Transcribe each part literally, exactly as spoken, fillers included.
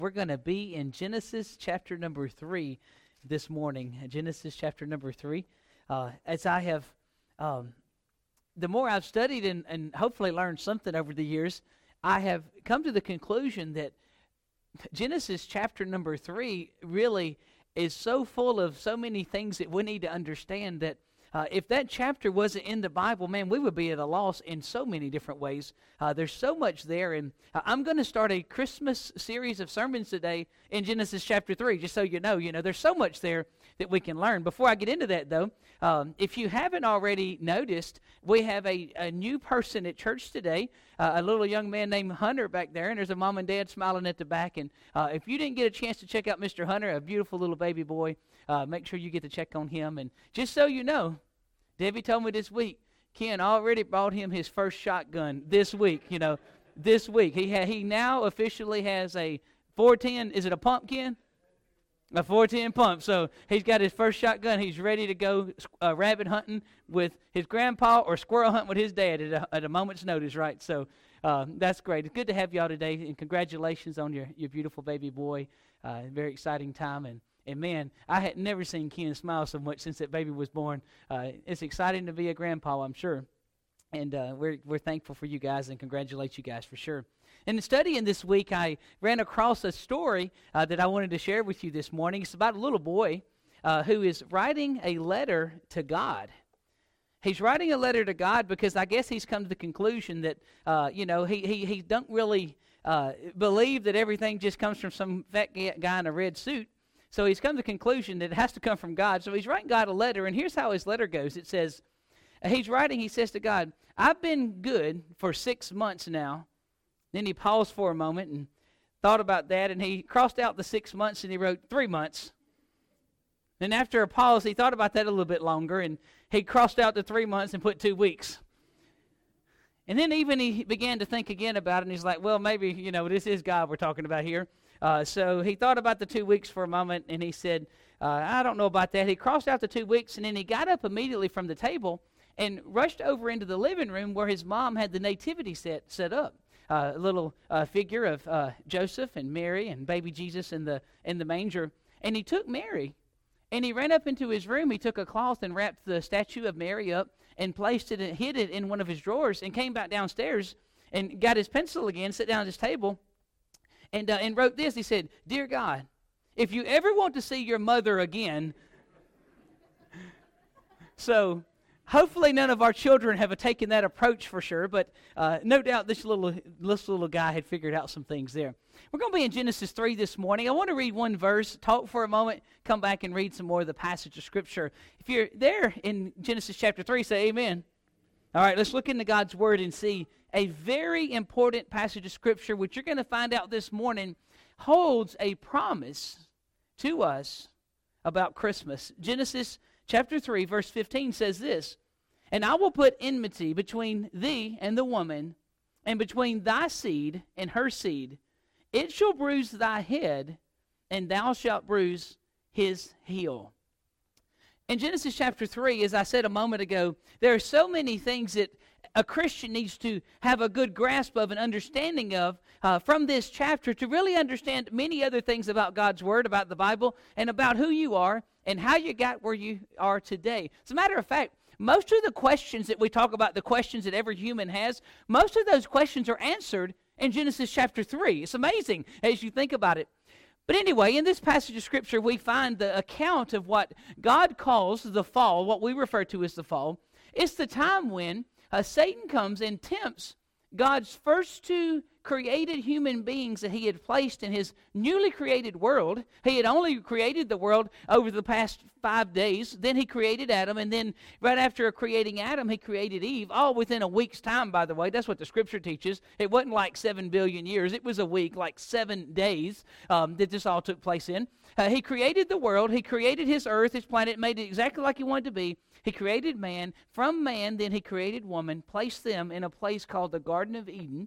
We're going to be in Genesis chapter number three this morning. Genesis chapter number three. Uh, as I have, um, the more I've studied and, and hopefully learned something over the years, I have come to the conclusion that Genesis chapter number three really is so full of so many things that we need to understand that Uh, if that chapter wasn't in the Bible, man, we would be at a loss in so many different ways. Uh, there's so much there, and uh, I'm going to start a Christmas series of sermons today in Genesis chapter three, just so you know. You know, there's so much there that we can learn. Before I get into that, though, um, if you haven't already noticed, we have a, a new person at church today, uh, a little young man named Hunter back there, and there's a mom and dad smiling at the back. And uh, if you didn't get a chance to check out Mister Hunter, a beautiful little baby boy, Uh, make sure you get to check on him. And just so you know, Debbie told me this week, Ken already bought him his first shotgun this week, you know, this week. He ha- he now officially has a four ten, is it a pump, Ken? A four ten pump. So he's got his first shotgun. He's ready to go uh, rabbit hunting with his grandpa or squirrel hunting with his dad at a, at a moment's notice, right? So uh, that's great. It's good to have y'all today, and congratulations on your, your beautiful baby boy. Uh, very exciting time, and And man, I had never seen Ken smile so much since that baby was born. Uh, it's exciting to be a grandpa, I'm sure. And uh, we're we're thankful for you guys and congratulate you guys for sure. In studying this week, I ran across a story uh, that I wanted to share with you this morning. It's about a little boy uh, who is writing a letter to God. He's writing a letter to God because I guess he's come to the conclusion that, uh, you know, he, he, he don't really uh, believe that everything just comes from some fat guy in a red suit. So he's come to the conclusion that it has to come from God. So he's writing God a letter, and here's how his letter goes. It says, he's writing, he says to God, I've been good for six months now. Then he paused for a moment and thought about that, and he crossed out the six months, and he wrote three months. Then after a pause, he thought about that a little bit longer, and he crossed out the three months and put two weeks. And then even he began to think again about it, and he's like, well, maybe, you know, this is God we're talking about here. Uh, so he thought about the two weeks for a moment, and he said, uh, I don't know about that. He crossed out the two weeks, and then he got up immediately from the table and rushed over into the living room where his mom had the nativity set set up. Uh, a little uh, figure of uh, Joseph and Mary and baby Jesus in the in the manger. And he took Mary, and he ran up into his room. He took a cloth and wrapped the statue of Mary up and placed it and hid it in one of his drawers, and came back downstairs and got his pencil again, sat down at his table, And uh, and wrote this. He said, Dear God, if you ever want to see your mother again, so hopefully none of our children have taken that approach for sure, but uh, no doubt this little, this little guy had figured out some things there. We're going to be in Genesis three this morning. I want to read one verse, talk for a moment, come back and read some more of the passage of Scripture. If you're there in Genesis chapter three, say amen. All right, let's look into God's Word and see a very important passage of Scripture, which you're going to find out this morning, holds a promise to us about Christmas. Genesis chapter three, verse fifteen says this, And I will put enmity between thee and the woman, and between thy seed and her seed. It shall bruise thy head, and thou shalt bruise his heel. In Genesis chapter three, as I said a moment ago, there are so many things that a Christian needs to have a good grasp of and understanding of uh, from this chapter to really understand many other things about God's Word, about the Bible, and about who you are and how you got where you are today. As a matter of fact, most of the questions that we talk about, the questions that every human has, most of those questions are answered in Genesis chapter three. It's amazing as you think about it. But anyway, in this passage of Scripture, we find the account of what God calls the fall, what we refer to as the fall. It's the time when uh, Satan comes and tempts God's first two created human beings that he had placed in his newly created world. He had only created the world over the past five days. Then he created Adam, and then right after creating Adam, he created Eve, all within a week's time, by the way. That's what the Scripture teaches. It wasn't like seven billion years. It was a week, like seven days um, that this all took place in. Uh, he created the world. He created his earth, his planet, made it exactly like he wanted to be. He created man. From man, then he created woman, placed them in a place called the Garden of Eden,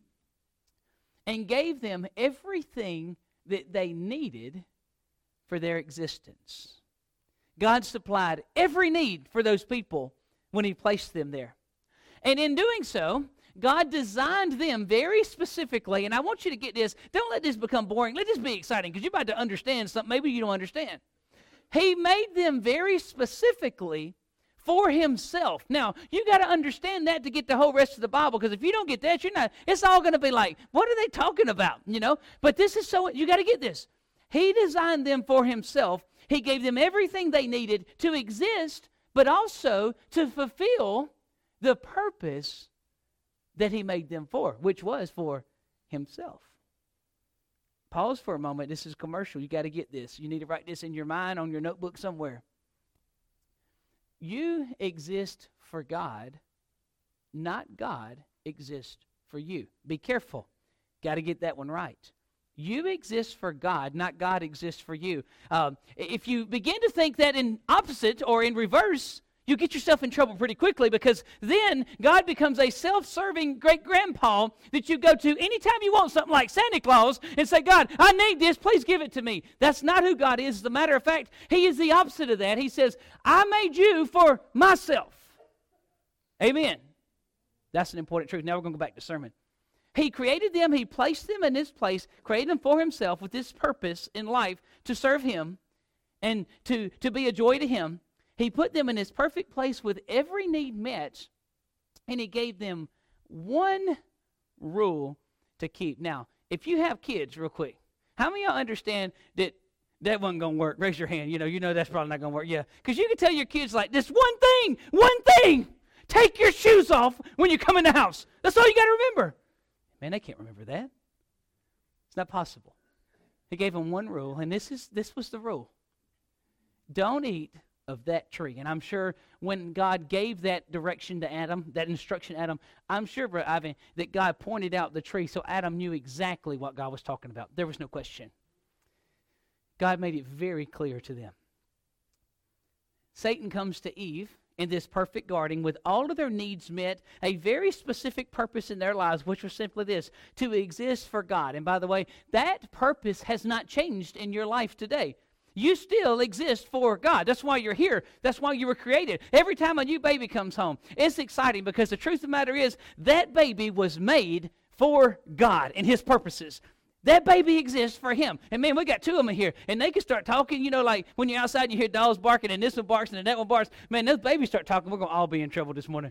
and gave them everything that they needed for their existence. God supplied every need for those people when he placed them there. And in doing so, God designed them very specifically, and I want you to get this. Don't let this become boring. Let this be exciting, because you're about to understand something maybe you don't understand. He made them very specifically for himself. Now, you got to understand that to get the whole rest of the Bible, because if you don't get that, you're not, it's all going to be like, what are they talking about, you know? But this is so, you got to get this. He designed them for himself. He gave them everything they needed to exist, but also to fulfill the purpose that he made them for, which was for himself. Pause for a moment. This is commercial. You got to get this. You need to write this in your mind, on your notebook somewhere. You exist for God, not God exists for you. Be careful. Got to get that one right. You exist for God, not God exists for you. Um, if you begin to think that in opposite or in reverse, you get yourself in trouble pretty quickly, because then God becomes a self-serving great-grandpa that you go to anytime you want something like Santa Claus and say, God, I need this, please give it to me. That's not who God is. As a matter of fact, he is the opposite of that. He says, I made you for myself. Amen. That's an important truth. Now we're going to go back to sermon. He created them. He placed them in this place, created them for himself with this purpose in life to serve him and to, to be a joy to him. He put them in this perfect place with every need met, and he gave them one rule to keep. Now, if you have kids, real quick, how many of y'all understand that that wasn't going to work? Raise your hand. You know, you know that's probably not going to work. Yeah, because you can tell your kids like this one thing, one thing. Take your shoes off when you come in the house. That's all you got to remember. Man, they can't remember that. It's not possible. He gave them one rule, and this is this was the rule. Don't eat of that tree. And I'm sure when God gave that direction to Adam, that instruction to Adam, I'm sure, Brother Ivan, that God pointed out the tree so Adam knew exactly what God was talking about. There was no question. God made it very clear to them. Satan comes to Eve in this perfect garden with all of their needs met, a very specific purpose in their lives, which was simply this, to exist for God. And by the way, that purpose has not changed in your life today. You still exist for God. That's why you're here. That's why you were created. Every time a new baby comes home, it's exciting, because the truth of the matter is that baby was made for God and his purposes. That baby exists for him. And man, we got two of them here, and they can start talking, you know, like when you're outside and you hear dogs barking, and this one barks and that one barks. Man, those babies start talking, we're going to all be in trouble this morning.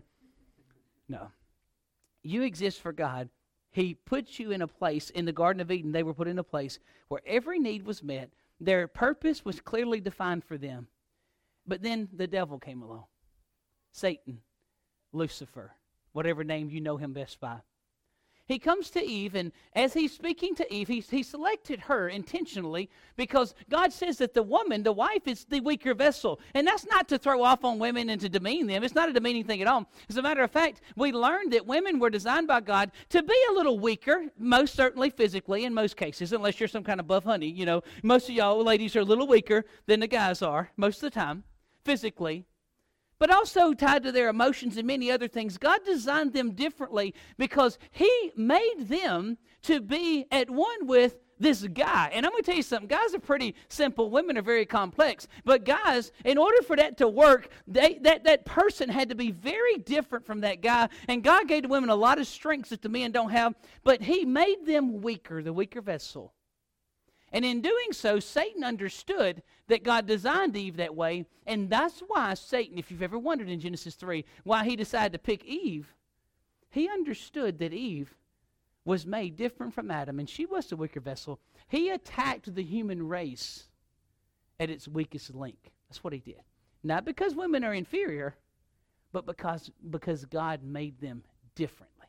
No. You exist for God. He puts you in a place, in the Garden of Eden, they were put in a place where every need was met. Their purpose was clearly defined for them. But then the devil came along. Satan, Lucifer, whatever name you know him best by. He comes to Eve, and as he's speaking to Eve, he, he selected her intentionally, because God says that the woman, the wife, is the weaker vessel. And that's not to throw off on women and to demean them. It's not a demeaning thing at all. As a matter of fact, we learned that women were designed by God to be a little weaker, most certainly physically in most cases, unless you're some kind of buff honey. You know, most of y'all ladies are a little weaker than the guys are most of the time, physically. But also tied to their emotions and many other things. God designed them differently because he made them to be at one with this guy. And I'm going to tell you something. Guys are pretty simple. Women are very complex. But guys, in order for that to work, they, that, that person had to be very different from that guy. And God gave the women a lot of strengths that the men don't have. But he made them weaker, the weaker vessel. And in doing so, Satan understood that God designed Eve that way, and that's why Satan, if you've ever wondered in Genesis three, why he decided to pick Eve, he understood that Eve was made different from Adam, and she was the weaker vessel. He attacked the human race at its weakest link. That's what he did. Not because women are inferior, but because, because God made them differently.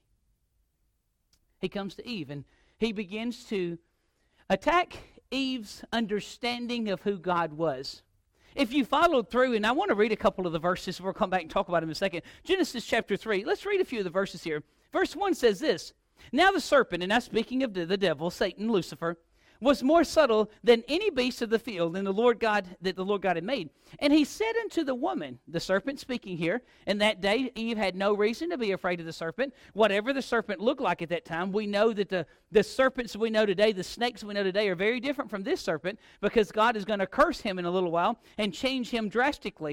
He comes to Eve, and he begins to attack Eve's understanding of who God was. If you followed through, and I want to read a couple of the verses, we'll come back and talk about them in a second. Genesis chapter three, let's read a few of the verses here. Verse one says this, "Now the serpent," and that's speaking of the, the devil, Satan, Lucifer, "was more subtle than any beast of the field and the Lord God that the Lord God had made. And he said unto the woman," the serpent speaking here, and that day Eve had no reason to be afraid of the serpent. Whatever the serpent looked like at that time, we know that the, the serpents we know today, the snakes we know today, are very different from this serpent, because God is going to curse him in a little while and change him drastically.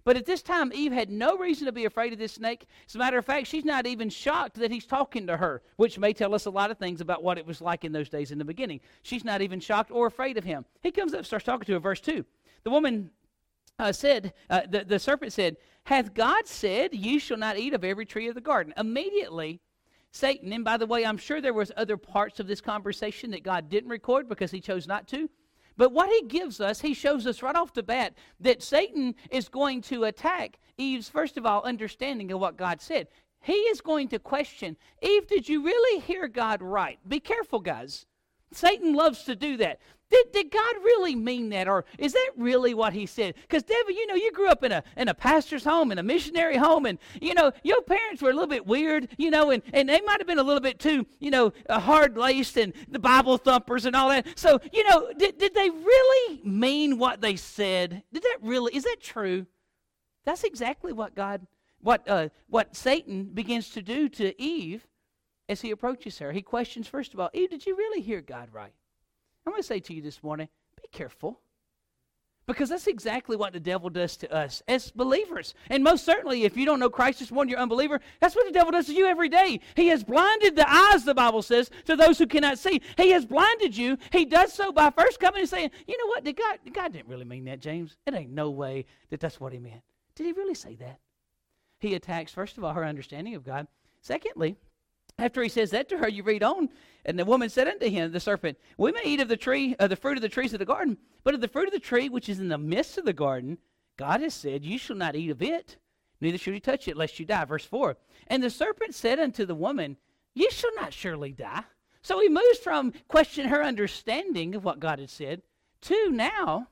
But at this time, Eve had no reason to be afraid of this snake. As a matter of fact, she's not even shocked that he's talking to her, which may tell us a lot of things about what it was like in those days in the beginning. She's not even shocked or afraid of him. He comes up and starts talking to her. Verse two. The woman uh, said, uh, the, the serpent said, hath God said, you shall not eat of every tree of the garden? Immediately, Satan, and by the way, I'm sure there was other parts of this conversation that God didn't record because he chose not to. But what he gives us, he shows us right off the bat that Satan is going to attack Eve's, first of all, understanding of what God said. He is going to question, Eve, did you really hear God right? Be careful, guys. Satan loves to do that. Did, did God really mean that? Or is that really what he said? Because, Debbie, you know, you grew up in a in a pastor's home, in a missionary home, and, you know, your parents were a little bit weird, you know, and, and they might have been a little bit too, you know, uh, hard-laced and the Bible thumpers and all that. So, you know, did, did they really mean what they said? Did that really, is that true? That's exactly what God, what uh, what Satan begins to do to Eve as he approaches her. He questions, first of all, Eve, did you really hear God right? I'm going to say to you this morning, be careful. Because that's exactly what the devil does to us as believers. And most certainly, if you don't know Christ this morning, you're an unbeliever, that's what the devil does to you every day. He has blinded the eyes, the Bible says, to those who cannot see. He has blinded you. He does so by first coming and saying, you know what, did God, God didn't really mean that, James. It ain't no way that that's what he meant. Did he really say that? He attacks, first of all, her understanding of God. Secondly, after he says that to her, you read on, and the woman said unto him, the serpent, we may eat of the tree, of the fruit of the trees of the garden, but of the fruit of the tree which is in the midst of the garden, God has said, you shall not eat of it, neither shall you touch it, lest you die. Verse four. And the serpent said unto the woman, ye shall not surely die. So he moves from questioning her understanding of what God had said to now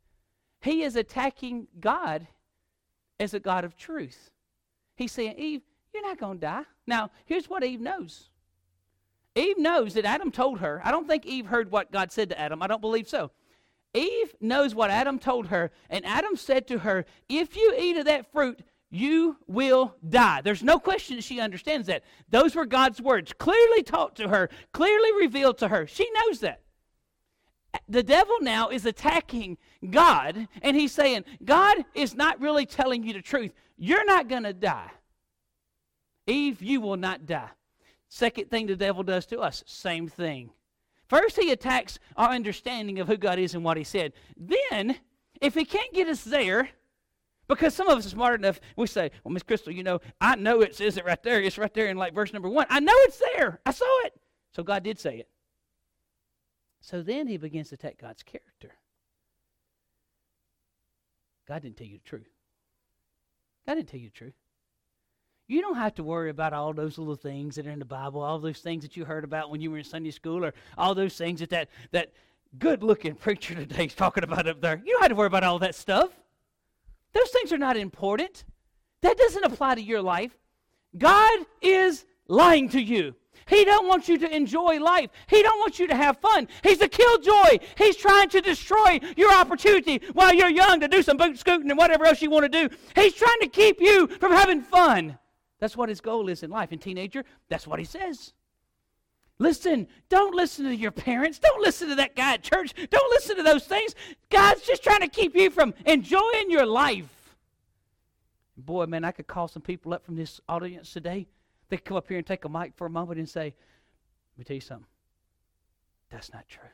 he is attacking God as a God of truth. He's saying, Eve, you're not going to die. Now, here's what Eve knows. Eve knows that Adam told her. I don't think Eve heard what God said to Adam. I don't believe so. Eve knows what Adam told her, and Adam said to her, if you eat of that fruit, you will die. There's no question that she understands that. Those were God's words, clearly taught to her, clearly revealed to her. She knows that. The devil now is attacking God, and he's saying, God is not really telling you the truth. You're not going to die. Eve, you will not die. Second thing the devil does to us, same thing. First, he attacks our understanding of who God is and what he said. Then, if he can't get us there, because some of us are smart enough, we say, well, Miss Crystal, you know, I know it says it right there. It's right there in like verse number one. I know it's there. I saw it. So God did say it. So then he begins to attack God's character. God didn't tell you the truth. God didn't tell you the truth. You don't have to worry about all those little things that are in the Bible, all those things that you heard about when you were in Sunday school, or all those things that that, that good-looking preacher today is talking about up there. You don't have to worry about all that stuff. Those things are not important. That doesn't apply to your life. God is lying to you. He don't want you to enjoy life. He don't want you to have fun. He's a killjoy. He's trying to destroy your opportunity while you're young to do some boot scooting and whatever else you want to do. He's trying to keep you from having fun. That's what his goal is in life. And teenager, that's what he says. Listen, don't listen to your parents. Don't listen to that guy at church. Don't listen to those things. God's just trying to keep you from enjoying your life. Boy, man, I could call some people up from this audience today. They could come up here and take a mic for a moment and say, let me tell you something. That's not true.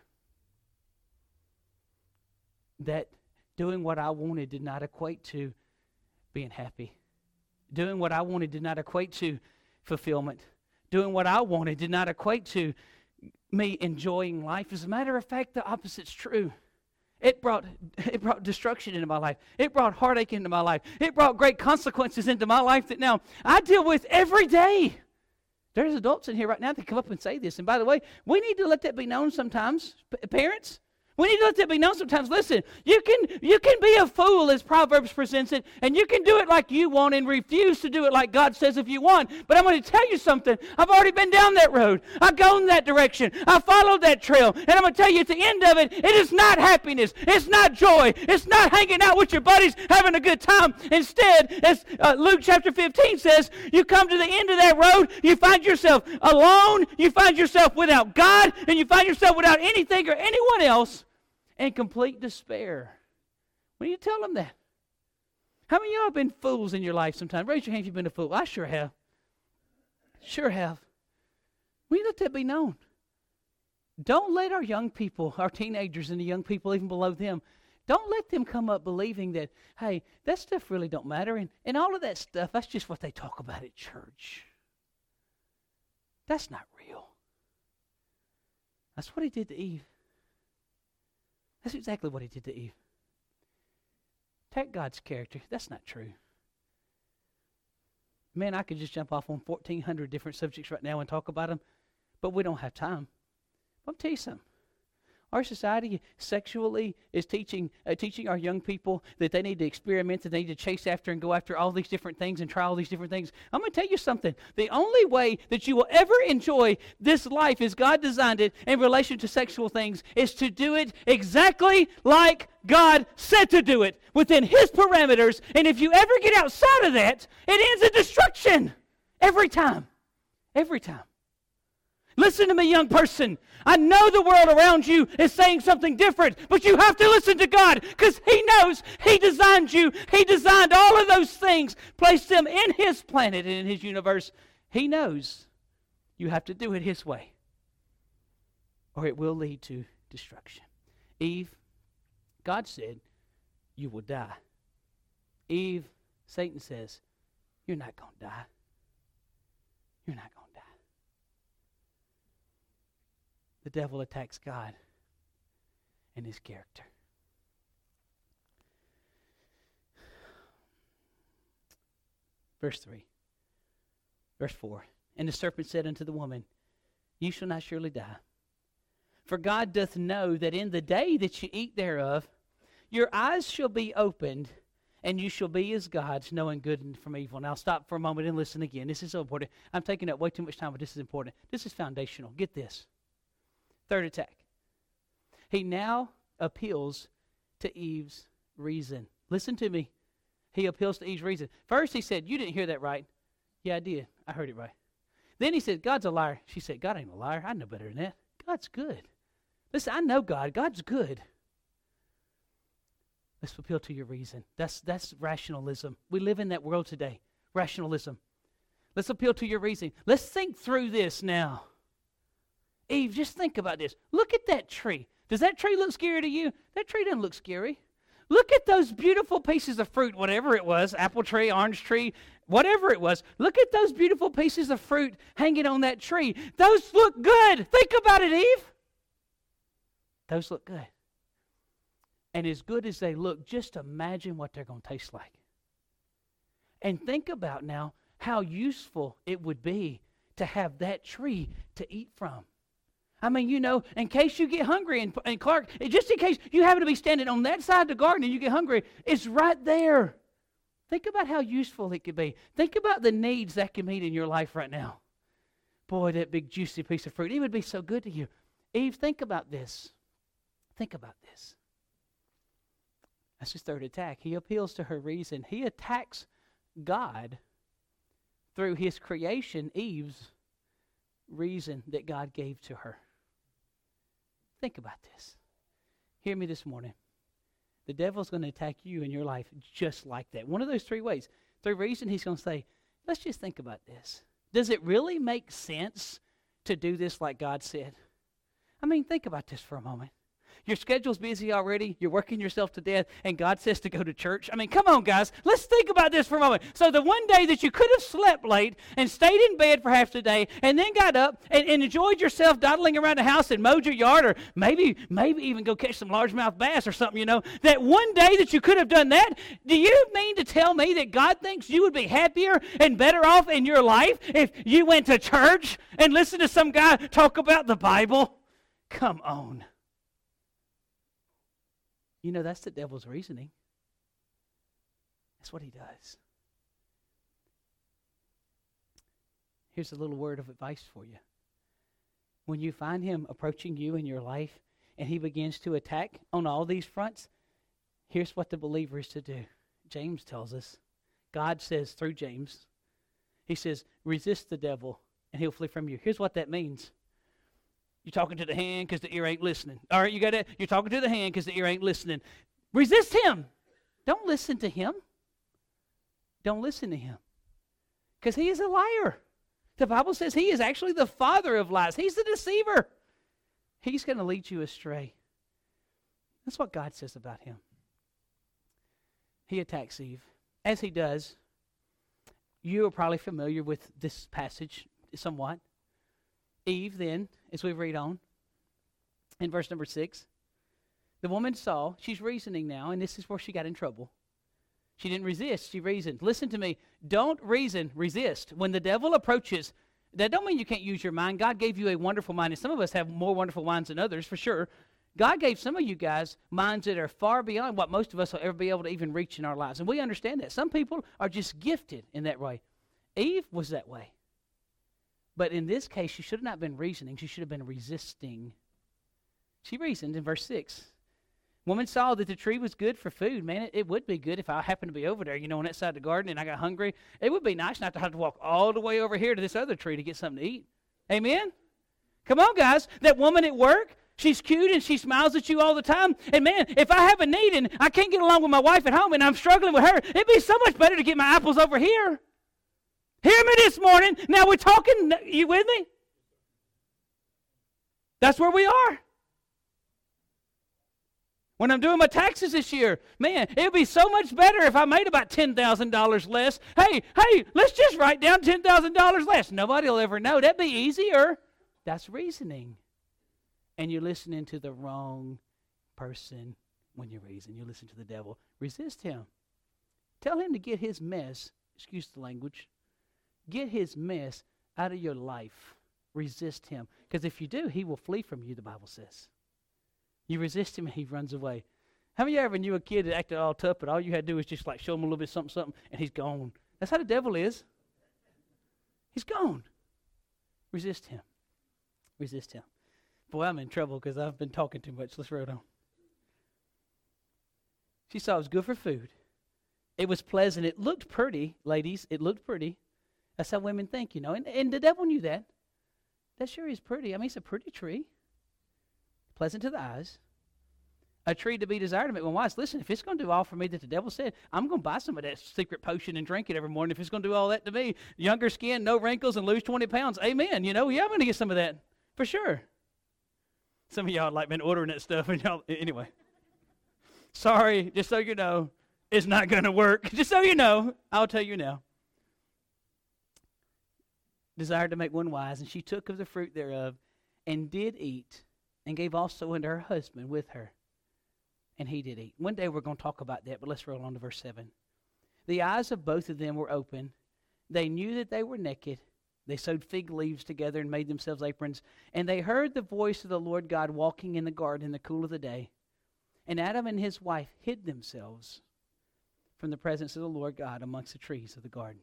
That doing what I wanted did not equate to being happy. Doing what I wanted did not equate to fulfillment. Doing what I wanted did not equate to me enjoying life. As a matter of fact, the opposite's true. It brought it brought destruction into my life. It brought heartache into my life. It brought great consequences into my life that now I deal with every day. There's adults in here right now that come up and say this. And by the way, we need to let that be known sometimes. P- parents, we need to let that be known sometimes. Listen, you can you can be a fool as Proverbs presents it, and you can do it like you want and refuse to do it like God says if you want. But I'm going to tell you something. I've already been down that road. I've gone that direction. I followed that trail. And I'm going to tell you at the end of it, it is not happiness. It's not joy. It's not hanging out with your buddies having a good time. Instead, as uh, Luke chapter fifteen says, you come to the end of that road, you find yourself alone, you find yourself without God, and you find yourself without anything or anyone else. And complete despair. When you tell them that, How many of y'all have been fools in your life sometimes? Raise your hand if you've been a fool. I sure have. Sure have. We let that be known. Don't let our young people, our teenagers and the young people even below them, don't let them come up believing that, hey, that stuff really don't matter. And, and all of that stuff, that's just what they talk about at church. That's not real. That's what he did to Eve. That's exactly what he did to Eve. Attack God's character. That's not true. Man, I could just jump off on fourteen hundred different subjects right now and talk about them, but we don't have time. I'll tell you something. Our society sexually is teaching uh, teaching our young people that they need to experiment, that they need to chase after and go after all these different things and try all these different things. I'm going to tell you something. The only way that you will ever enjoy this life as God designed it in relation to sexual things is to do it exactly like God said to do it, within His parameters. And if you ever get outside of that, it ends in destruction. Every time. Every time. Listen to me, young person. I know the world around you is saying something different, but you have to listen to God because He knows He designed you. He designed all of those things, placed them in His planet and in His universe. He knows you have to do it His way, or it will lead to destruction. Eve, God said, you will die. Eve, Satan says, you're not going to die. You're not going to die. The devil attacks God and His character. Verse three. Verse four. And the serpent said unto the woman, you shall not surely die. For God doth know that in the day that you eat thereof, your eyes shall be opened, and you shall be as gods, knowing good and from evil. Now stop for a moment and listen again. This is so important. I'm taking up way too much time, but this is important. This is foundational. Get this. Third attack. He now appeals to Eve's reason. Listen to me. He appeals to Eve's reason. First he said, you didn't hear that right. Yeah, I did. I heard it right. Then he said, God's a liar. She said, God ain't a liar. I know better than that. God's good. Listen, I know God. God's good. Let's appeal to your reason. That's, that's rationalism. We live in that world today. Rationalism. Let's appeal to your reason. Let's think through this now. Eve, just think about this. Look at that tree. Does that tree look scary to you? That tree doesn't look scary. Look at those beautiful pieces of fruit, whatever it was, apple tree, orange tree, whatever it was. Look at those beautiful pieces of fruit hanging on that tree. Those look good. Think about it, Eve. Those look good. And as good as they look, just imagine what they're going to taste like. And think about now how useful it would be to have that tree to eat from. I mean, you know, in case you get hungry, and, and Clark, just in case you happen to be standing on that side of the garden and you get hungry, it's right there. Think about how useful it could be. Think about the needs that can meet in your life right now. Boy, that big juicy piece of fruit, it would be so good to you. Eve, think about this. Think about this. That's his third attack. He appeals to her reason. He attacks God through his creation, Eve's reason that God gave to her. Think about this. Hear me this morning. The devil's going to attack you in your life just like that. One of those three ways. Through reason, he's going to say, let's just think about this. Does it really make sense to do this like God said? I mean, think about this for a moment. Your schedule's busy already. You're working yourself to death, and God says to go to church. I mean, come on, guys. Let's think about this for a moment. So the one day that you could have slept late and stayed in bed for half the day and then got up and, and enjoyed yourself dawdling around the house and mowed your yard, or maybe maybe even go catch some largemouth bass or something, you know, that one day that you could have done that, do you mean to tell me that God thinks you would be happier and better off in your life if you went to church and listened to some guy talk about the Bible? Come on. You know, that's the devil's reasoning. That's what he does. Here's a little word of advice for you. When you find him approaching you in your life and he begins to attack on all these fronts, here's what the believer is to do. James tells us, God says through James, he says, resist the devil and he'll flee from you. Here's what that means. You're talking to the hand because the ear ain't listening. All right, you got it? You're talking to the hand because the ear ain't listening. Resist him. Don't listen to him. don't listen to him. Because he is a liar. The Bible says he is actually the father of lies. He's the deceiver. He's going to lead you astray. That's what God says about him. He attacks Eve. As he does, you are probably familiar with this passage somewhat. Eve then, as we read on, in verse number six, the woman saw, she's reasoning now, and this is where she got in trouble. She didn't resist, she reasoned. Listen to me, don't reason, resist. When the devil approaches, that don't mean you can't use your mind. God gave you a wonderful mind, and some of us have more wonderful minds than others, for sure. God gave some of you guys minds that are far beyond what most of us will ever be able to even reach in our lives. And we understand that. Some people are just gifted in that way. Eve was that way. But in this case, she should have not been reasoning. She should have been resisting. She reasoned in verse six. Woman saw that the tree was good for food. Man, it, it would be good if I happened to be over there, you know, on that side of the garden and I got hungry. It would be nice not to have to walk all the way over here to this other tree to get something to eat. Amen? Come on, guys. That woman at work, she's cute and she smiles at you all the time. And man, if I have a need and I can't get along with my wife at home and I'm struggling with her, it'd be so much better to get my apples over here. Hear me this morning. Now we're talking, you with me? That's where we are. When I'm doing my taxes this year, man, it would be so much better if I made about ten thousand dollars less. Hey, hey, let's just write down ten thousand dollars less. Nobody will ever know. That'd be easier. That's reasoning. And you're listening to the wrong person when you reason. You listen to the devil. Resist him. Tell him to get his mess, excuse the language, get his mess out of your life. Resist him. Because if you do, he will flee from you, the Bible says. You resist him and he runs away. How many of you ever knew a kid that acted all tough, but all you had to do was just like show him a little bit of something, something, and he's gone? That's how the devil is. He's gone. Resist him. Resist him. Boy, I'm in trouble because I've been talking too much. Let's roll on. She saw it was good for food. It was pleasant. It looked pretty, ladies. It looked pretty. That's how women think, you know. And, and the devil knew that. That sure is pretty. I mean, it's a pretty tree. Pleasant to the eyes, a tree to be desired to make one wise. Listen, if it's going to do all for me that the devil said, I'm going to buy some of that secret potion and drink it every morning. If it's going to do all that to me, younger skin, no wrinkles, and lose twenty pounds, amen. You know, yeah, I'm going to get some of that for sure. Some of y'all have like been ordering that stuff, and y'all anyway. Sorry, just so you know, it's not going to work. Just so you know, I'll tell you now. Desired to make one wise, and she took of the fruit thereof, and did eat. And gave also unto her husband with her. And he did eat. One day we're going to talk about that, but let's roll on to verse seven. The eyes of both of them were open. They knew that they were naked. They sewed fig leaves together and made themselves aprons. And they heard the voice of the Lord God walking in the garden in the cool of the day. And Adam and his wife hid themselves from the presence of the Lord God amongst the trees of the garden.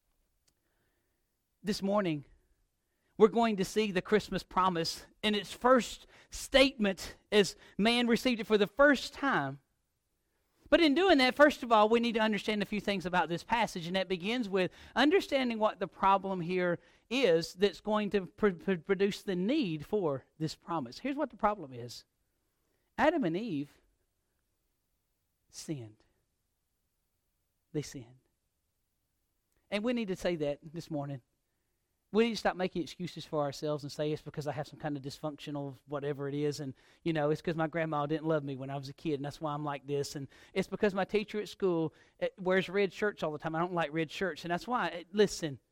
This morning, we're going to see the Christmas promise in its first statement as man received it for the first time. But in doing that, first of all, we need to understand a few things about this passage, and that begins with understanding what the problem here is that's going to pr- pr- produce the need for this promise. Here's what the problem is. Adam and Eve sinned. They sinned. And we need to say that this morning. We need to stop making excuses for ourselves and say it's because I have some kind of dysfunctional whatever it is, and, you know, it's because my grandma didn't love me when I was a kid, and that's why I'm like this, and it's because my teacher at school wears red shirts all the time. I don't like red shirts, and that's why. Listen,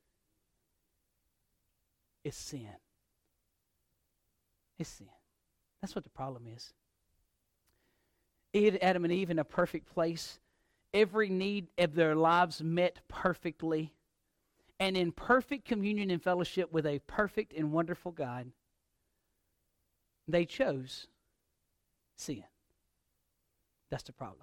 it's sin. It's sin. That's what the problem is. Adam and Eve in a perfect place, every need of their lives met perfectly, and in perfect communion and fellowship with a perfect and wonderful God, they chose sin. That's the problem.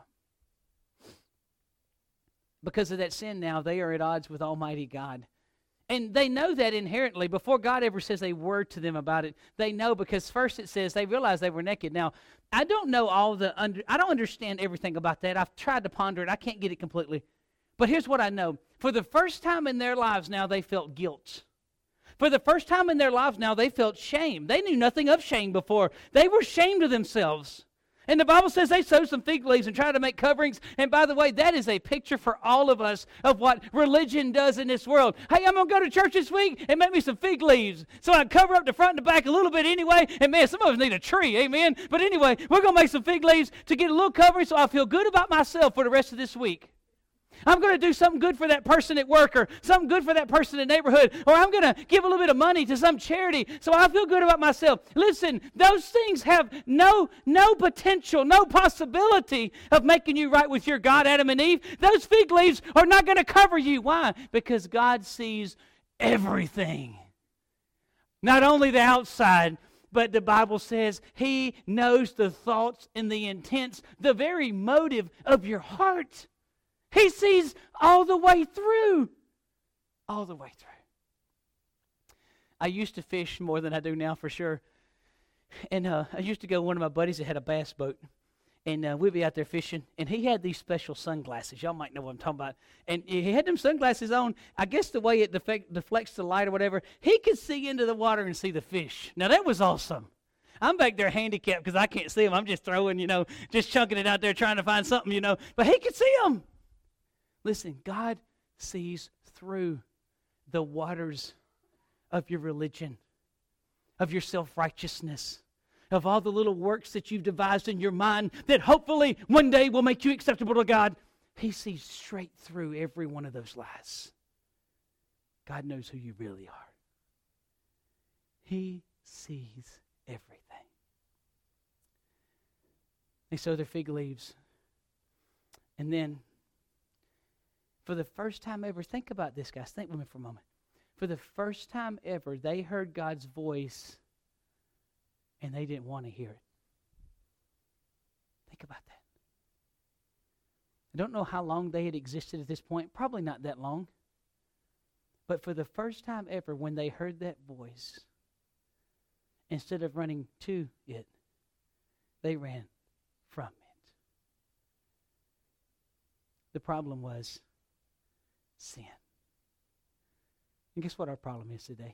Because of that sin now, they are at odds with Almighty God. And they know that inherently. Before God ever says a word to them about it, they know, because first it says they realized they were naked. Now, I don't know all the, under, I don't understand everything about that. I've tried to ponder it. I can't get it completely. But here's what I know. For the first time in their lives now, they felt guilt. For the first time in their lives now, they felt shame. They knew nothing of shame before. They were ashamed of themselves. And the Bible says they sewed some fig leaves and tried to make coverings. And by the way, that is a picture for all of us of what religion does in this world. Hey, I'm going to go to church this week and make me some fig leaves so I can cover up the front and the back a little bit anyway. And man, some of us need a tree, amen? But anyway, we're going to make some fig leaves to get a little covering so I feel good about myself for the rest of this week. I'm going to do something good for that person at work or something good for that person in the neighborhood, or I'm going to give a little bit of money to some charity so I feel good about myself. Listen, those things have no, no potential, no possibility of making you right with your God, Adam and Eve. Those fig leaves are not going to cover you. Why? Because God sees everything. Not only the outside, but the Bible says He knows the thoughts and the intents, the very motive of your heart. He sees all the way through. All the way through. I used to fish more than I do now, for sure. And uh, I used to go with one of my buddies that had a bass boat. And uh, we'd be out there fishing. And he had these special sunglasses. Y'all might know what I'm talking about. And he had them sunglasses on. I guess the way it defect, deflects the light or whatever, he could see into the water and see the fish. Now, that was awesome. I'm back there handicapped because I can't see them. I'm just throwing, you know, just chunking it out there trying to find something, you know. But he could see them. Listen, God sees through the waters of your religion, of your self-righteousness, of all the little works that you've devised in your mind that hopefully one day will make you acceptable to God. He sees straight through every one of those lies. God knows who you really are. He sees everything. They sow their fig leaves. And then, for the first time ever, think about this, guys. Think with me for a moment. For the first time ever, they heard God's voice, and they didn't want to hear it. Think about that. I don't know how long they had existed at this point. Probably not that long. But for the first time ever, when they heard that voice, instead of running to it, they ran from it. The problem was sin. And guess what our problem is today?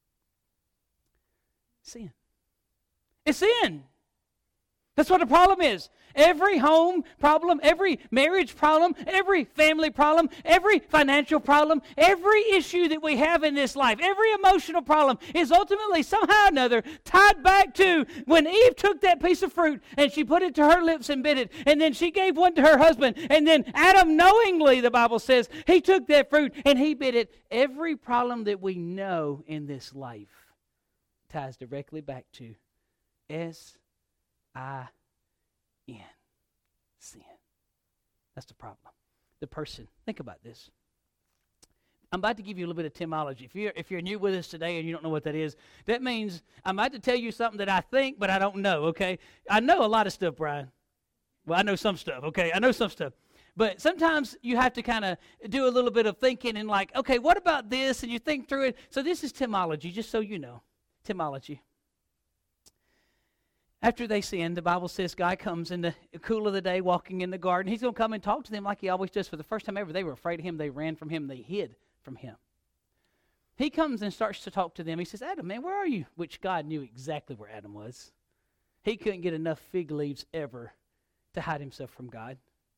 Sin. It's sin. That's what the problem is. Every home problem, every marriage problem, every family problem, every financial problem, every issue that we have in this life, every emotional problem is ultimately somehow or another tied back to when Eve took that piece of fruit and she put it to her lips and bit it, and then she gave one to her husband, and then Adam knowingly, the Bible says, he took that fruit and he bit it. Every problem that we know in this life ties directly back to S I N. Sin. That's the problem. The person. Think about this. I'm about to give you a little bit of etymology. If you're, if you're new with us today and you don't know what that is, that means I'm about to tell you something that I think, but I don't know, okay? I know a lot of stuff, Brian. Well, I know some stuff, okay? I know some stuff. But sometimes you have to kind of do a little bit of thinking and like, okay, what about this? And you think through it. So this is etymology, just so you know. Etymology. After they sinned, the Bible says God comes in the cool of the day walking in the garden. He's going to come and talk to them like he always does. For the first time ever, they were afraid of him. They ran from him. They hid from him. He comes and starts to talk to them. He says, Adam, man, where are you? Which God knew exactly where Adam was. He couldn't get enough fig leaves ever to hide himself from God.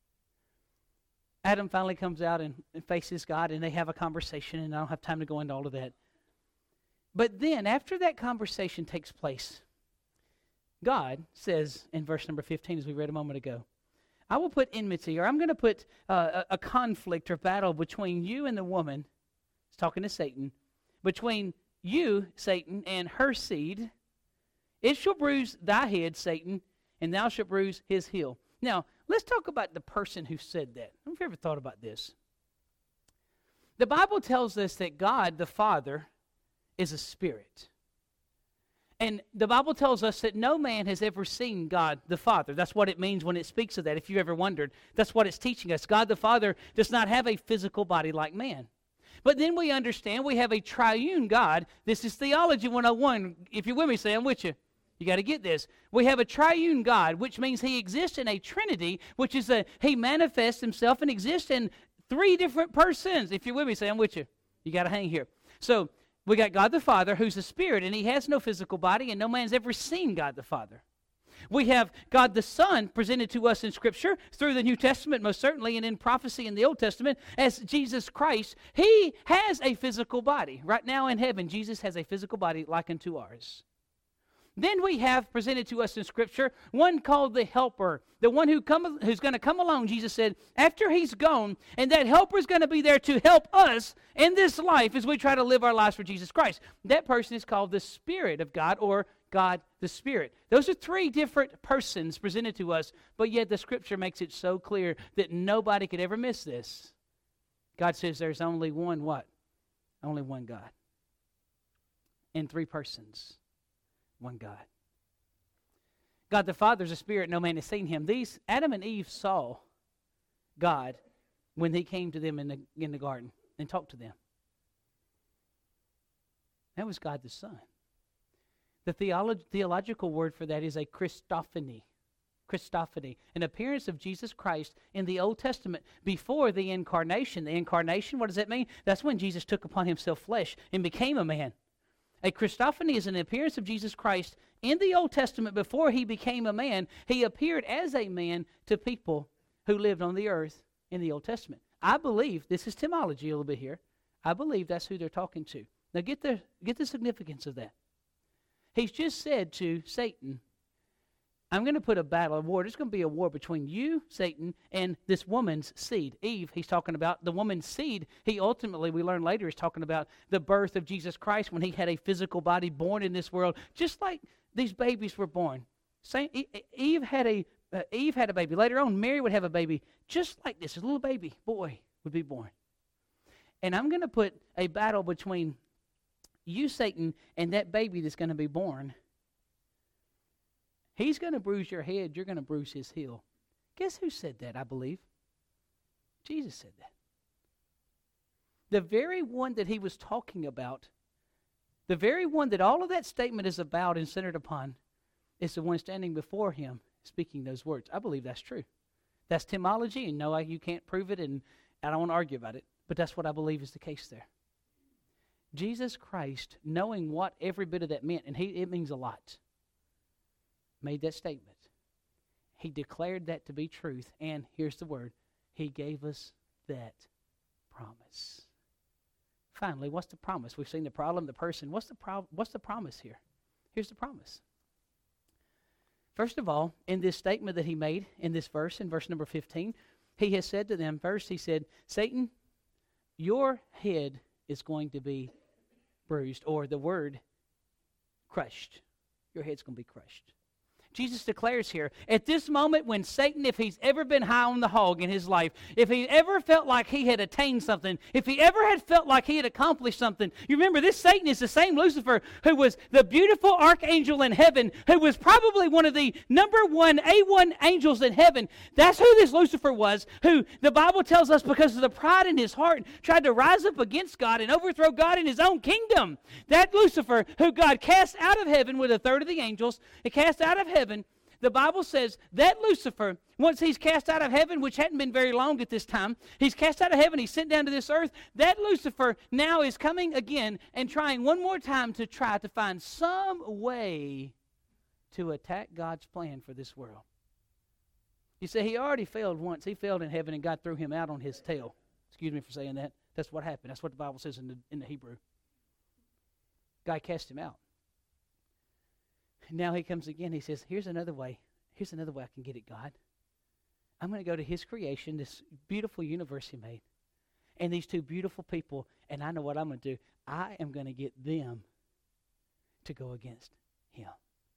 Adam finally comes out and, and faces God, and they have a conversation, and I don't have time to go into all of that. But then, after that conversation takes place, God says in verse number fifteen, as we read a moment ago, I will put enmity, or I'm going to put uh, a, a conflict or battle between you and the woman, he's talking to Satan, between you, Satan, and her seed. It shall bruise thy head, Satan, and thou shalt bruise his heel. Now, let's talk about the person who said that. I don't know if you ever thought about this. The Bible tells us that God, the Father, is a spirit. And the Bible tells us that no man has ever seen God the Father. That's what it means when it speaks of that, if you ever wondered. That's what it's teaching us. God the Father does not have a physical body like man. But then we understand we have a triune God. This is Theology one oh one. If you're with me, say I'm with you. You got to get this. We have a triune God, which means he exists in a trinity, which is a, he manifests himself and exists in three different persons. If you're with me, say I'm with you. You got to hang here. So, we got God the Father, who's a spirit, and he has no physical body, and no man's ever seen God the Father. We have God the Son presented to us in Scripture through the New Testament, most certainly, and in prophecy in the Old Testament as Jesus Christ. He has a physical body. Right now in heaven, Jesus has a physical body like unto ours. Then we have presented to us in Scripture one called the Helper, the one who come, who's going to come along, Jesus said, after he's gone, and that Helper is going to be there to help us in this life as we try to live our lives for Jesus Christ. That person is called the Spirit of God, or God the Spirit. Those are three different persons presented to us, but yet the Scripture makes it so clear that nobody could ever miss this. God says there's only one what? Only one God. In three persons. One God. God the Father is a spirit, no man has seen him. These, Adam and Eve saw God when he came to them in the, in the garden and talked to them. That was God the Son. The theolo- theological word for that is a Christophany. Christophany, an appearance of Jesus Christ in the Old Testament before the incarnation. The incarnation, what does that mean? That's when Jesus took upon himself flesh and became a man. A Christophany is an appearance of Jesus Christ in the Old Testament before he became a man. He appeared as a man to people who lived on the earth in the Old Testament. I believe, this is Timology a little bit here, I believe that's who they're talking to. Now get the, get the significance of that. He's just said to Satan, I'm going to put a battle, a war. There's going to be a war between you, Satan, and this woman's seed. Eve, he's talking about the woman's seed. He ultimately, we learn later, is talking about the birth of Jesus Christ when he had a physical body born in this world, just like these babies were born. Saint, Eve had a uh, Eve had a baby. Later on, Mary would have a baby just like this. A little baby boy would be born. And I'm going to put a battle between you, Satan, and that baby that's going to be born. He's going to bruise your head. You're going to bruise his heel. Guess who said that, I believe? Jesus said that. The very one that he was talking about, the very one that all of that statement is about and centered upon, is the one standing before him speaking those words. I believe that's true. That's Timology, and no, you can't prove it, and I don't want to argue about it, but that's what I believe is the case there. Jesus Christ, knowing what every bit of that meant, and he, it means a lot, made that statement. He declared that to be truth, and here's the word, he gave us that promise. Finally, what's the promise? We've seen the problem, the person. What's the pro- What's the promise here? Here's the promise. First of all, in this statement that he made in this verse, in verse number fifteen, he has said to them, first he said, Satan, your head is going to be bruised, or the word crushed. Your head's going to be crushed. Jesus declares here, at this moment when Satan, if he's ever been high on the hog in his life, if he ever felt like he had attained something, if he ever had felt like he had accomplished something, you remember this Satan is the same Lucifer who was the beautiful archangel in heaven, who was probably one of the number one A one angels in heaven. That's who this Lucifer was, who the Bible tells us because of the pride in his heart tried to rise up against God and overthrow God in his own kingdom. That Lucifer who God cast out of heaven with a third of the angels, he cast out of heaven. The Bible says that Lucifer, once he's cast out of heaven, which hadn't been very long at this time, he's cast out of heaven, he's sent down to this earth. That Lucifer now is coming again and trying one more time to try to find some way to attack God's plan for this world. You see, he already failed once. He failed in heaven and God threw him out on his tail. Excuse me for saying that. That's what happened. That's what the Bible says in the, in the Hebrew. God cast him out. Now he comes again. He says, here's another way. Here's another way I can get it, God. I'm going to go to his creation, this beautiful universe he made, and these two beautiful people, and I know what I'm going to do. I am going to get them to go against him.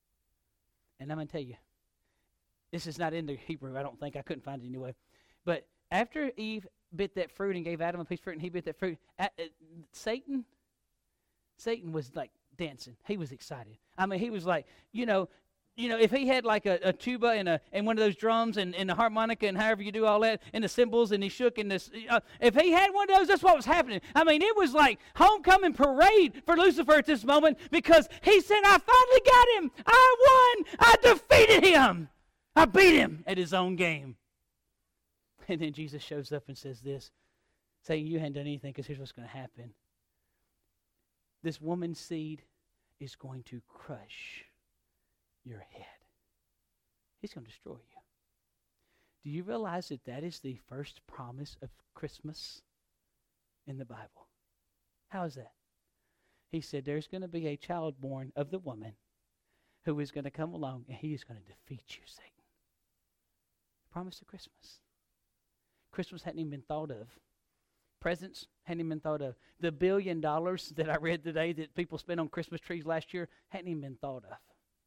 And I'm going to tell you, this is not in the Hebrew, I don't think. I couldn't find it anyway. But after Eve bit that fruit and gave Adam a piece of fruit, and he bit that fruit, uh, uh, Satan, Satan was like dancing. He was excited. I mean, he was like, you know, you know, if he had like a, a tuba and a and one of those drums and, and a harmonica and however you do all that and the cymbals and he shook in this, uh, if he had one of those, that's what was happening. I mean, it was like homecoming parade for Lucifer at this moment because he said, I finally got him. I won. I defeated him. I beat him at his own game. And then Jesus shows up and says this, saying, you hadn't done anything because here's what's going to happen. This woman's seed is going to crush your head. He's going to destroy you. Do you realize that that is the first promise of Christmas in the Bible? How is that? He said there's going to be a child born of the woman who is going to come along and he is going to defeat you, Satan. Promise of Christmas. Christmas hadn't even been thought of. Presents hadn't even been thought of. The billion dollars that I read today that people spent on Christmas trees last year hadn't even been thought of.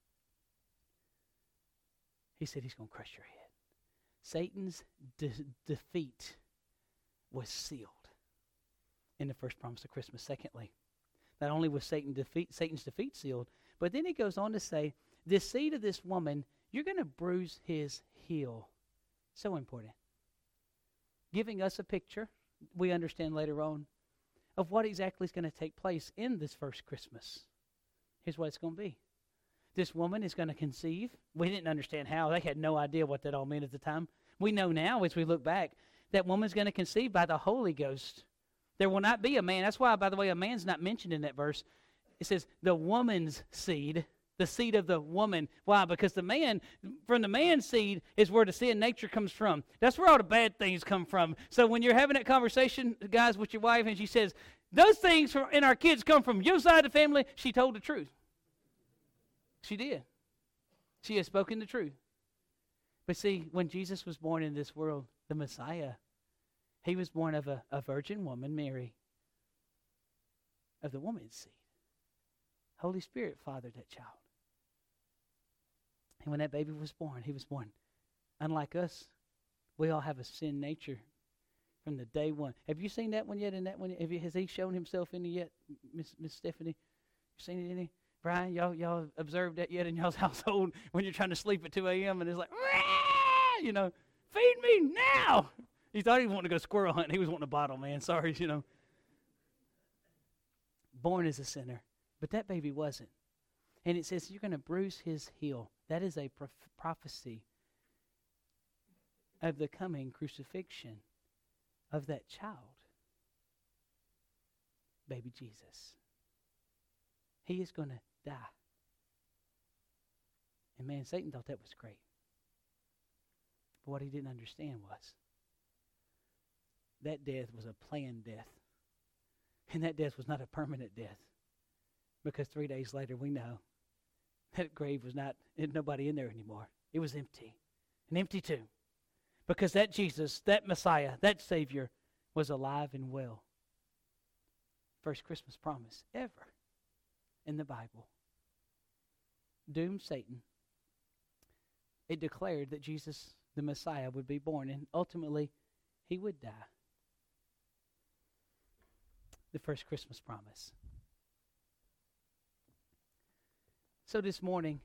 He said he's going to crush your head. Satan's de- defeat was sealed in the first promise of Christmas. Secondly, not only was Satan defeat, Satan's defeat sealed, but then he goes on to say, this seed of this woman, you're going to bruise his heel. So important. Giving us a picture, we understand later on, of what exactly is going to take place in this first Christmas. Here's what it's going to be. This woman is going to conceive. We didn't understand how. They had no idea what that all meant at the time. We know now, as we look back, that woman's going to conceive by the Holy Ghost. There will not be a man. That's why, by the way, a man's not mentioned in that verse. It says the woman's seed, the seed of the woman. Why? Because the man, from the man's seed is where the sin nature comes from. That's where all the bad things come from. So when you're having that conversation, guys, with your wife, and she says, those things in our kids come from your side of the family, she told the truth. She did. She has spoken the truth. But see, when Jesus was born in this world, the Messiah, he was born of a, a virgin woman, Mary, of the woman's seed. Holy Spirit fathered that child. And when that baby was born, he was born. Unlike us, we all have a sin nature from the day one. Have you seen that one yet? In that one, have you, has he shown himself in it yet, Miss Miss Stephanie? You seen it in it? Brian, y'all y'all observed that yet in y'all's household when you're trying to sleep at two a.m. and it's like, Rah! You know, feed me now. He thought he wanted to go squirrel hunting. He was wanting a bottle, man. Sorry, you know. Born as a sinner. But that baby wasn't. And it says you're going to bruise his heel. That is a prof- prophecy of the coming crucifixion of that child, baby Jesus. He is going to die. And man, Satan thought that was great. But what he didn't understand was that death was a planned death. And that death was not a permanent death. Because three days later, we know that grave was not, there's nobody in there anymore. It was empty. An empty tomb. Because that Jesus, that Messiah, that Savior was alive and well. First Christmas promise ever in the Bible. Doomed Satan. It declared that Jesus, the Messiah, would be born, and ultimately he would die. The first Christmas promise. So this morning,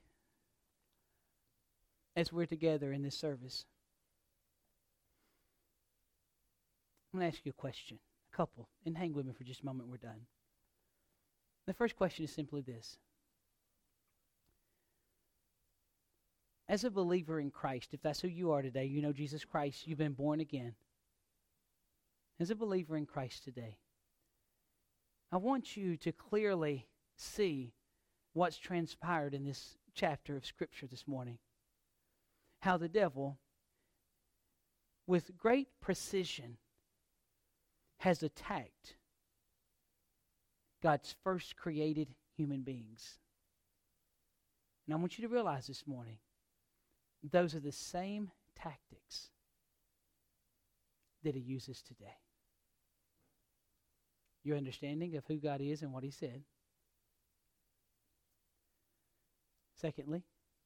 as we're together in this service, I'm going to ask you a question, a couple, and hang with me for just a moment, we're done. The first question is simply this. As a believer in Christ, if that's who you are today, you know Jesus Christ, you've been born again. As a believer in Christ today, I want you to clearly see what's transpired in this chapter of Scripture this morning. How the devil, with great precision, has attacked God's first created human beings. And I want you to realize this morning, those are the same tactics that he uses today. Your understanding of who God is and what he said. Secondly,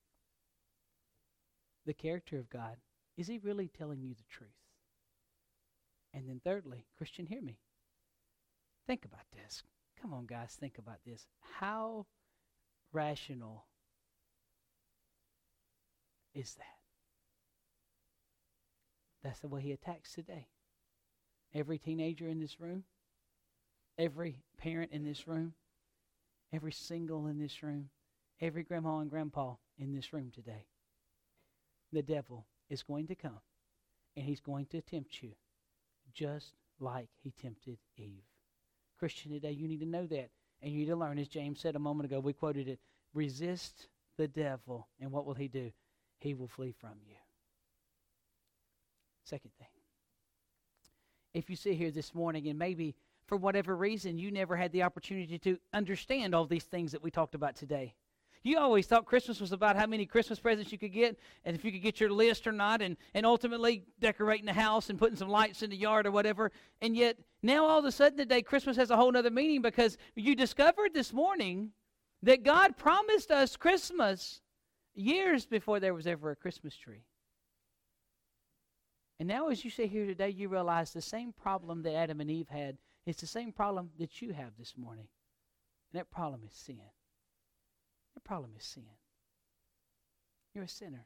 the character of God. Is he really telling you the truth? And then thirdly, Christian, hear me. Think about this. Come on, guys, think about this. How rational is that? That's the way he attacks today. Every teenager in this room, every parent in this room, every single in this room, every grandma and grandpa in this room today. The devil is going to come and he's going to tempt you just like he tempted Eve. Christian, today you need to know that, and you need to learn, as James said a moment ago, we quoted it, resist the devil, and what will he do? he will flee from you. Second thing, if you sit here this morning and maybe for whatever reason you never had the opportunity to understand all these things that we talked about today. You always thought Christmas was about how many Christmas presents you could get and if you could get your list or not, and, and ultimately decorating the house and putting some lights in the yard or whatever. And yet now all of a sudden today Christmas has a whole other meaning because you discovered this morning that God promised us Christmas years before there was ever a Christmas tree. And now as you sit here today, you realize the same problem that Adam and Eve had, it's the same problem that you have this morning. And that problem is sin. The problem is sin. You're a sinner.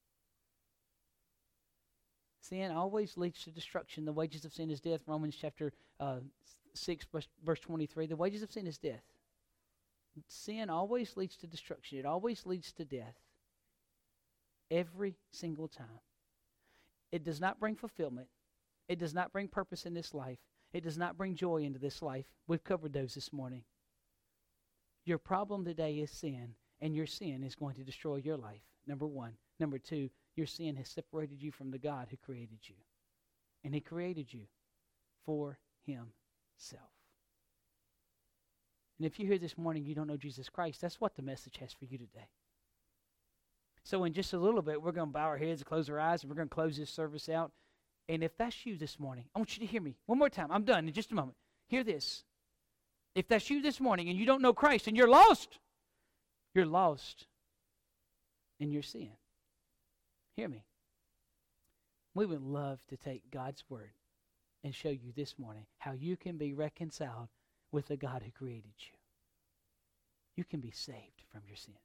Sin always leads to destruction. The wages of sin is death. Romans chapter uh, six, verse, verse twenty-three. The wages of sin is death. Sin always leads to destruction. It always leads to death. Every single time. It does not bring fulfillment. It does not bring purpose in this life. It does not bring joy into this life. We've covered those this morning. Your problem today is sin, and your sin is going to destroy your life, number one. Number two, your sin has separated you from the God who created you. And he created you for himself. And if you're here this morning, you don't know Jesus Christ, that's what the message has for you today. So in just a little bit, we're going to bow our heads and close our eyes, and we're going to close this service out. And if that's you this morning, I want you to hear me one more time. I'm done in just a moment. Hear this. If that's you this morning and you don't know Christ and you're lost, you're lost in your sin. Hear me. We would love to take God's word and show you this morning how you can be reconciled with the God who created you. You can be saved from your sins.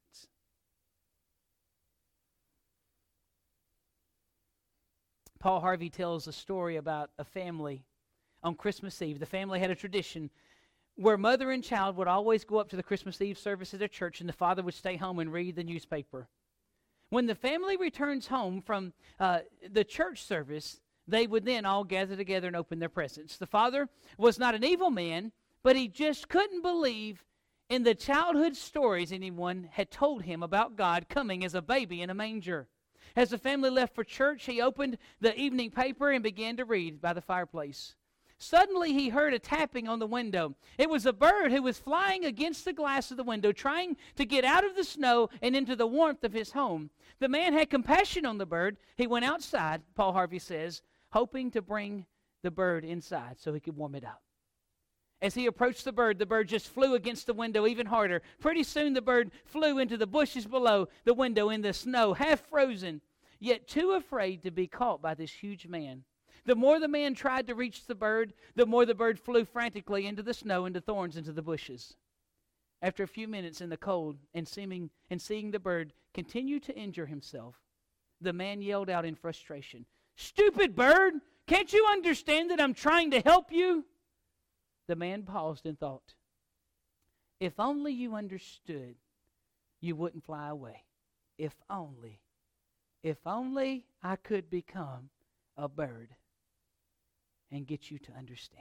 Paul Harvey tells a story about a family on Christmas Eve. The family had a tradition where mother and child would always go up to the Christmas Eve service at their church, and the father would stay home and read the newspaper. When the family returns home from uh, the church service, they would then all gather together and open their presents. The father was not an evil man, but he just couldn't believe in the childhood stories anyone had told him about God coming as a baby in a manger. As the family left for church, he opened the evening paper and began to read by the fireplace. Suddenly he heard a tapping on the window. It was a bird who was flying against the glass of the window, trying to get out of the snow and into the warmth of his home. The man had compassion on the bird. He went outside, Paul Harvey says, hoping to bring the bird inside so he could warm it up. As he approached the bird, the bird just flew against the window even harder. Pretty soon the bird flew into the bushes below the window in the snow, half frozen, yet too afraid to be caught by this huge man. The more the man tried to reach the bird, the more the bird flew frantically into the snow, into thorns, into the bushes. After a few minutes in the cold and seeming and seeing the bird continue to injure himself, the man yelled out in frustration, "Stupid bird! Can't you understand that I'm trying to help you?" The man paused and thought, "If only you understood, you wouldn't fly away. If only, if only I could become a bird and get you to understand."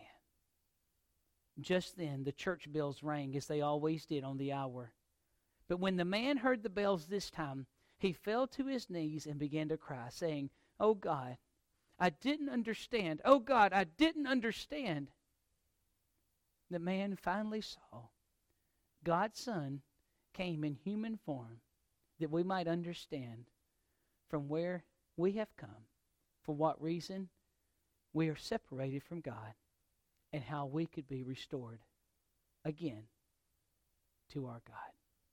Just then, the church bells rang, as they always did on the hour. But when the man heard the bells this time, he fell to his knees and began to cry, saying, "Oh God, I didn't understand. Oh God, I didn't understand." The man finally saw God's Son came in human form that we might understand from where we have come, for what reason we are separated from God, and how we could be restored again to our God.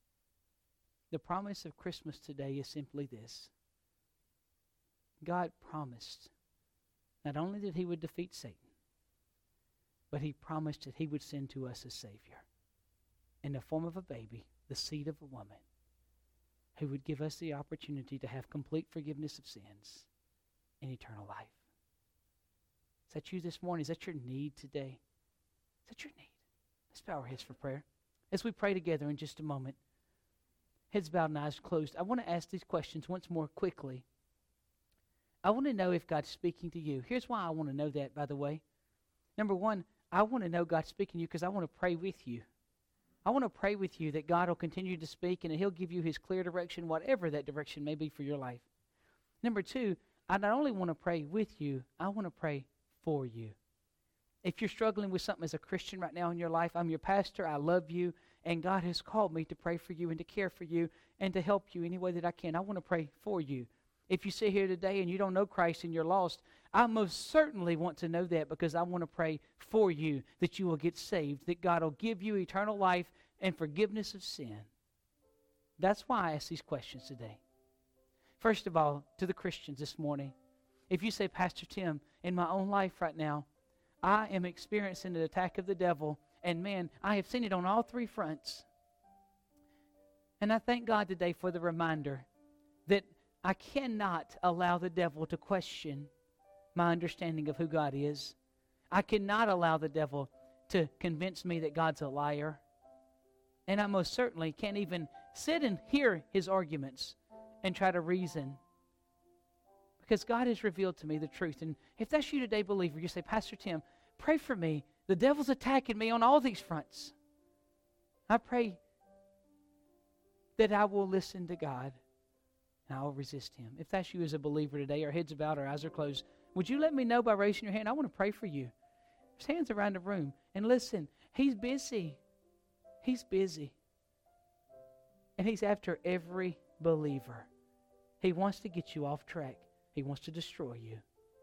The promise of Christmas today is simply this. God promised not only that he would defeat Satan, but he promised that he would send to us a Savior in the form of a baby, the seed of a woman, who would give us the opportunity to have complete forgiveness of sins and eternal life. Is that you this morning? Is that your need today? Is that your need? Let's bow our heads for prayer. As we pray together in just a moment, heads bowed and eyes closed, I want to ask these questions once more quickly. I want to know if God's speaking to you. Here's why I want to know that, by the way. Number one, I want to know God's speaking to you because I want to pray with you. I want to pray with you that God will continue to speak and that he'll give you his clear direction, whatever that direction may be for your life. Number two, I not only want to pray with you, I want to pray for you. If you're struggling with something as a Christian right now in your life, I'm your pastor, I love you, and God has called me to pray for you and to care for you and to help you any way that I can. I want to pray for you. If you sit here today and you don't know Christ and you're lost, I most certainly want to know that, because I want to pray for you that you will get saved, that God will give you eternal life and forgiveness of sin. That's why I ask these questions today. First of all, to the Christians this morning, if you say, Pastor Tim, in my own life right now, I am experiencing the attack of the devil, and man, I have seen it on all three fronts. And I thank God today for the reminder that I cannot allow the devil to question my understanding of who God is. I cannot allow the devil to convince me that God's a liar. And I most certainly can't even sit and hear his arguments and try to reason, because God has revealed to me the truth. And if that's you today, believer, you say, Pastor Tim, pray for me. The devil's attacking me on all these fronts. I pray that I will listen to God and I will resist him. If that's you as a believer today, our heads are bowed, our eyes are closed, would you let me know by raising your hand? I want to pray for you. There's hands around the room. And listen, he's busy. He's busy. And he's after every believer. He wants to get you off track. He wants to destroy you.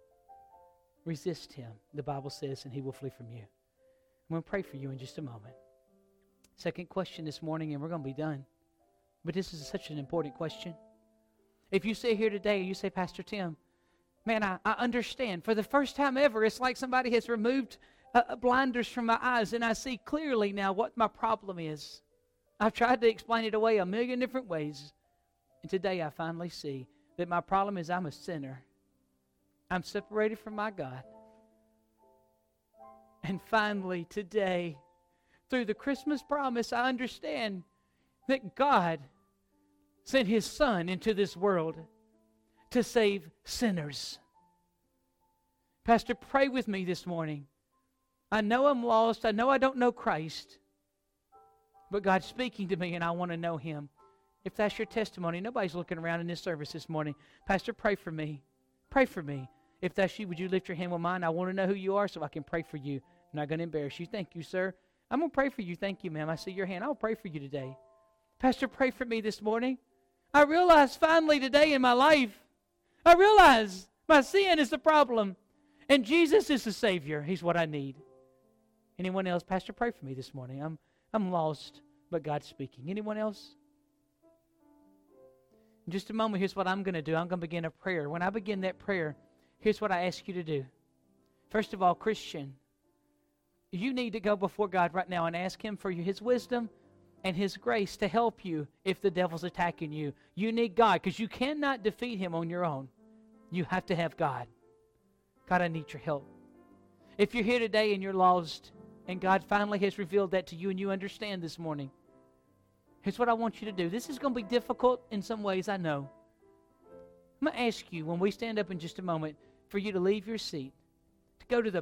Resist him, the Bible says, and he will flee from you. I'm going to pray for you in just a moment. Second question this morning, and we're going to be done. But this is such an important question. If you sit here today and you say, Pastor Tim, man, I, I understand. For the first time ever, it's like somebody has removed uh, blinders from my eyes, and I see clearly now what my problem is. I've tried to explain it away a million different ways. And today I finally see that my problem is I'm a sinner. I'm separated from my God. And finally today, through the Christmas promise, I understand that God sent his Son into this world to save sinners. Pastor, pray with me this morning. I know I'm lost. I know I don't know Christ. But God's speaking to me and I want to know him. If that's your testimony, nobody's looking around in this service this morning. Pastor, pray for me. Pray for me. If that's you, would you lift your hand with mine? I want to know who you are so I can pray for you. I'm not going to embarrass you. Thank you, sir. I'm going to pray for you. Thank you, ma'am. I see your hand. I'll pray for you today. Pastor, pray for me this morning. I realize finally today in my life, I realize my sin is the problem. And Jesus is the Savior. He's what I need. Anyone else? Pastor, pray for me this morning. I'm, I'm lost, but God's speaking. Anyone else? In just a moment, here's what I'm going to do. I'm going to begin a prayer. When I begin that prayer, here's what I ask you to do. First of all, Christian, you need to go before God right now and ask him for his wisdom and his grace to help you if the devil's attacking you. You need God, because you cannot defeat him on your own. You have to have God. God, I need your help. If you're here today and you're lost, and God finally has revealed that to you and you understand this morning, here's what I want you to do. This is going to be difficult in some ways, I know. I'm going to ask you, when we stand up in just a moment, for you to leave your seat, to go to the